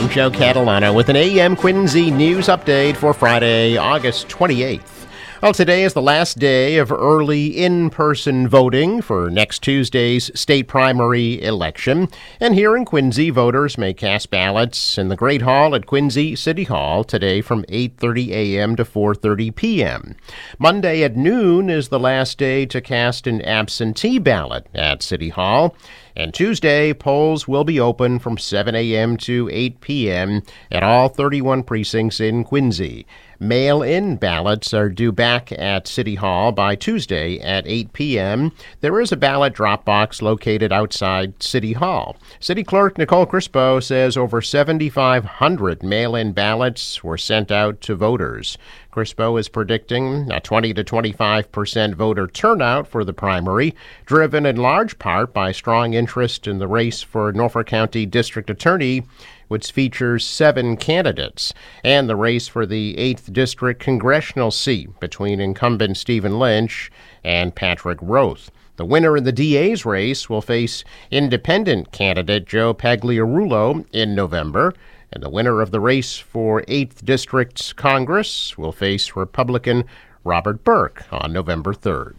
I'm Joe Catalano with an AM Quincy news update for Friday, August 28th. Well, today is the last day of early in-person voting for next Tuesday's state primary election. And here in Quincy, voters may cast ballots in the Great Hall at Quincy City Hall today from 8:30 a.m. to 4:30 p.m. Monday at noon is the last day to cast an absentee ballot at City Hall. And Tuesday, polls will be open from 7 a.m. to 8 p.m. at all 31 precincts in Quincy. Mail-in ballots are due back at City Hall by Tuesday at 8 p.m. There is a ballot drop box located outside City Hall. City Clerk Nicole Crispo says over 7,500 mail-in ballots were sent out to voters. Crispo is predicting a 20 to 25% voter turnout for the primary, driven in large part by strong interest in the race for Norfolk County District Attorney, which features 7 candidates, and the race for the 8th District congressional seat between incumbent Stephen Lynch and Patrick Roth. The winner in the DA's race will face independent candidate Joe Pagliarulo in November, and the winner of the race for 8th District's Congress will face Republican Robert Burke on November 3rd.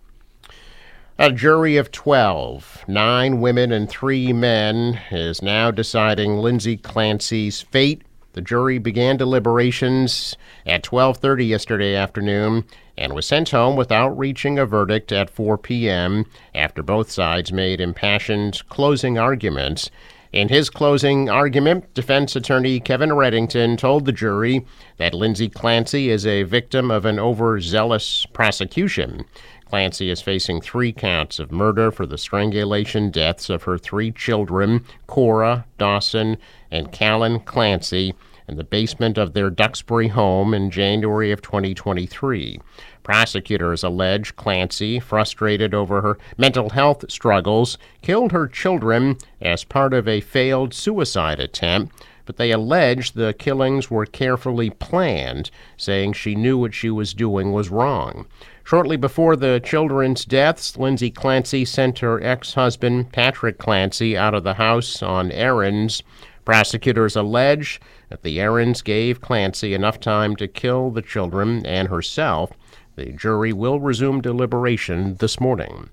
A jury of 12, 9 women and 3 men, is now deciding Lindsay Clancy's fate. The jury began deliberations at 12:30 yesterday afternoon and was sent home without reaching a verdict at 4 p.m. after both sides made impassioned closing arguments. In his closing argument, defense attorney Kevin Reddington told the jury that Lindsay Clancy is a victim of an overzealous prosecution. Clancy is facing 3 counts of murder for the strangulation deaths of her 3 children, Cora, Dawson, and Callan Clancy, in the basement of their Duxbury home in January of 2023. Prosecutors allege Clancy, frustrated over her mental health struggles, killed her children as part of a failed suicide attempt, but they allege the killings were carefully planned, saying she knew what she was doing was wrong. Shortly before the children's deaths, Lindsay Clancy sent her ex-husband, Patrick Clancy, out of the house on errands. Prosecutors allege that the errands gave Clancy enough time to kill the children and herself. The jury will resume deliberation this morning.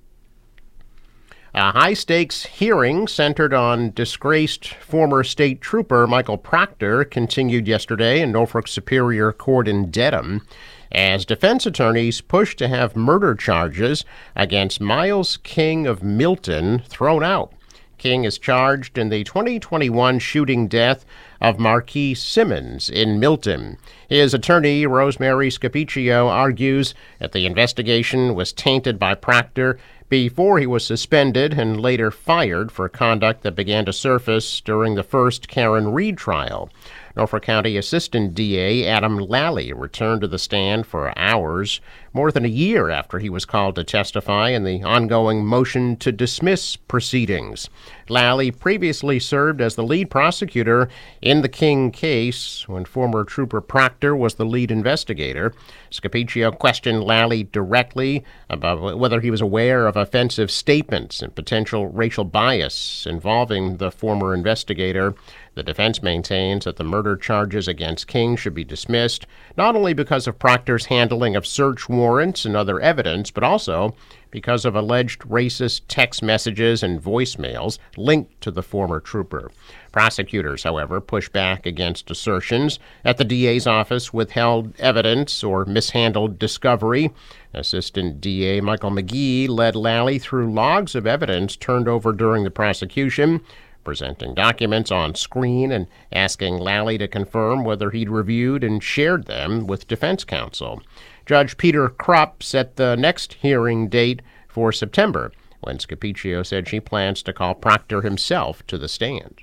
A high-stakes hearing centered on disgraced former state trooper Michael Proctor continued yesterday in Norfolk Superior Court in Dedham as defense attorneys pushed to have murder charges against Miles King of Milton thrown out. King is charged in the 2021 shooting death of Marquis Simmons in Milton. His attorney, Rosemary Scapiccio, argues that the investigation was tainted by Proctor before he was suspended and later fired for conduct that began to surface during the first Karen Reed trial. Norfolk County Assistant DA Adam Lally returned to the stand for hours, more than a year after he was called to testify in the ongoing motion to dismiss proceedings. Lally previously served as the lead prosecutor in the King case when former Trooper Proctor was the lead investigator. Scapiccio questioned Lally directly about whether he was aware of offensive statements and potential racial bias involving the former investigator. The defense maintains that the murder charges against King should be dismissed, not only because of Proctor's handling of search warrants and other evidence, but also because of alleged racist text messages and voicemails linked to the former trooper. Prosecutors, however, push back against assertions that the DA's office withheld evidence or mishandled discovery. Assistant DA Michael McGee led Lally through logs of evidence turned over during the prosecution, presenting documents on screen and asking Lally to confirm whether he'd reviewed and shared them with defense counsel. Judge Peter Krupp set the next hearing date for September, when Scapiccio said she plans to call Proctor himself to the stand.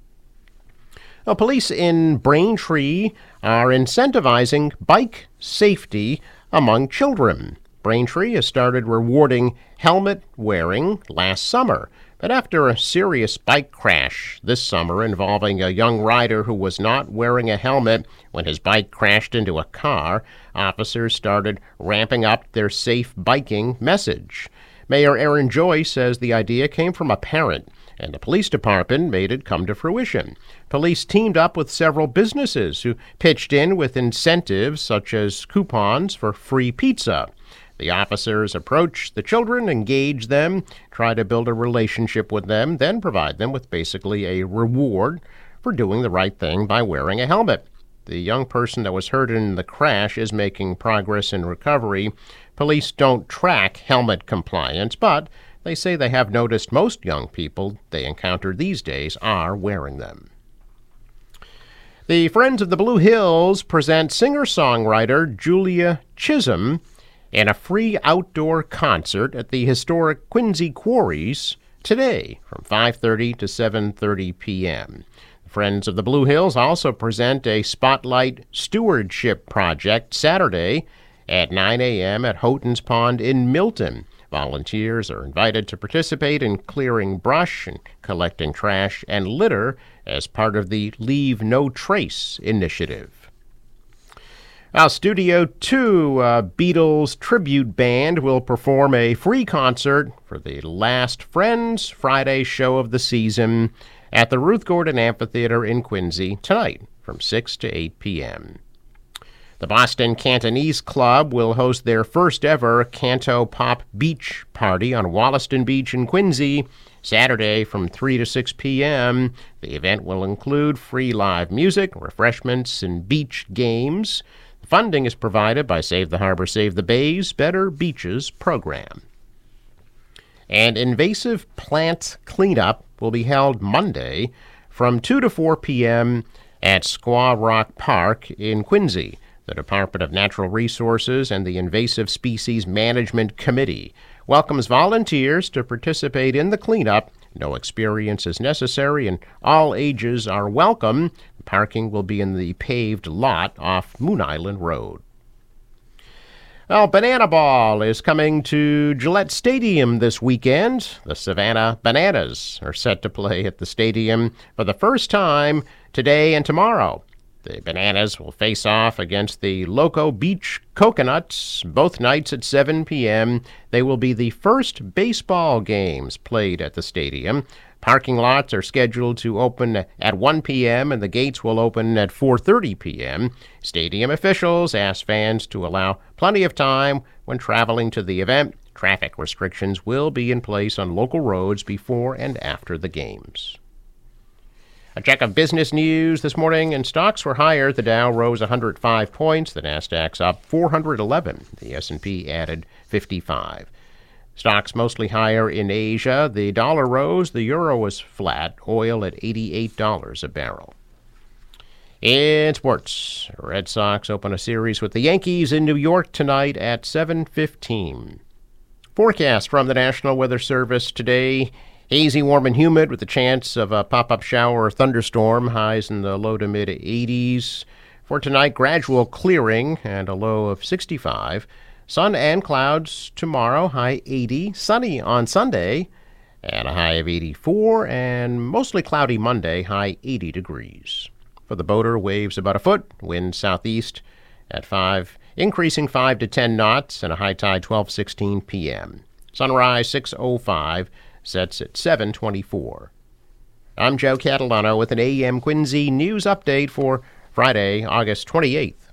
Well, police in Braintree are incentivizing bike safety among children. Braintree has started rewarding helmet wearing last summer. But after a serious bike crash this summer involving a young rider who was not wearing a helmet when his bike crashed into a car, officers started ramping up their safe biking message. Mayor Aaron Joyce says the idea came from a parent and the police department made it come to fruition. Police teamed up with several businesses who pitched in with incentives such as coupons for free pizza. The officers approach the children, engage them, try to build a relationship with them, then provide them with basically a reward for doing the right thing by wearing a helmet. The young person that was hurt in the crash is making progress in recovery. Police don't track helmet compliance, but they say they have noticed most young people they encounter these days are wearing them. The Friends of the Blue Hills present singer-songwriter Julia Chisholm in a free outdoor concert at the historic Quincy Quarries today from 5:30 to 7:30 p.m. Friends of the Blue Hills also present a Spotlight Stewardship Project Saturday at 9 a.m. at Houghton's Pond in Milton. Volunteers are invited to participate in clearing brush and collecting trash and litter as part of the Leave No Trace initiative. Studio 2 Beatles tribute band will perform a free concert for the last Friends Friday show of the season at the Ruth Gordon Amphitheater in Quincy tonight from 6 to 8 p.m. The Boston Cantonese Club will host their first ever Canto Pop Beach Party on Wollaston Beach in Quincy Saturday from 3 to 6 p.m. The event will include free live music, refreshments, and beach games. Funding is provided by Save the Harbor, Save the Bays, Better Beaches program. And invasive plant cleanup will be held Monday from 2 to 4 p.m. at Squaw Rock Park in Quincy. The Department of Natural Resources and the Invasive Species Management Committee welcomes volunteers to participate in the cleanup. No experience is necessary and all ages are welcome. Parking will be in the paved lot off Moon Island Road. Well, Banana Ball is coming to Gillette Stadium this weekend. The Savannah Bananas are set to play at the stadium for the first time today and tomorrow. The Bananas will face off against the Loco Beach Coconuts both nights at 7 p.m. They will be the first baseball games played at the stadium. Parking lots are scheduled to open at 1 p.m. and the gates will open at 4:30 p.m. Stadium officials ask fans to allow plenty of time when traveling to the event. Traffic restrictions will be in place on local roads before and after the games. A check of business news this morning, and stocks were higher. The Dow rose 105 points. The Nasdaq's up 411. The S&P added 55. Stocks mostly higher in Asia. The dollar rose. The euro was flat. Oil at $88 a barrel. In sports, Red Sox open a series with the Yankees in New York tonight at 7:15. Forecast from the National Weather Service today. Hazy, warm, and humid with a chance of a pop-up shower or thunderstorm. Highs in the low to mid-80s. For tonight, gradual clearing and a low of 65. Sun and clouds tomorrow, high 80. Sunny on Sunday and a high of 84. And mostly cloudy Monday, high 80 degrees. For the boater, waves about a foot. Wind southeast at 5, increasing 5 to 10 knots and a high tide 12:16 p.m. Sunrise 6:05. Sets at 7:24. I'm Joe Catalano with an AM Quincy news update for Friday, August 28th.